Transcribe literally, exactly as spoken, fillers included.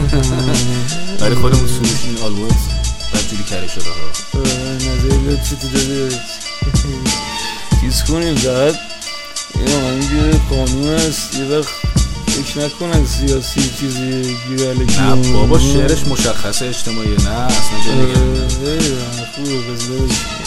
ولی خودمون سروش این آلبوم بدجوری کره شده ها. نظری لطفی تو داده چیز کنیم زد این آمنی قانون است یه وقت فکر نکنن سیاسی چیزی گیرالکی. نه بابا شعرش مشخصه اجتماعیه. نه اصلا جا دیگه خوبه بزرش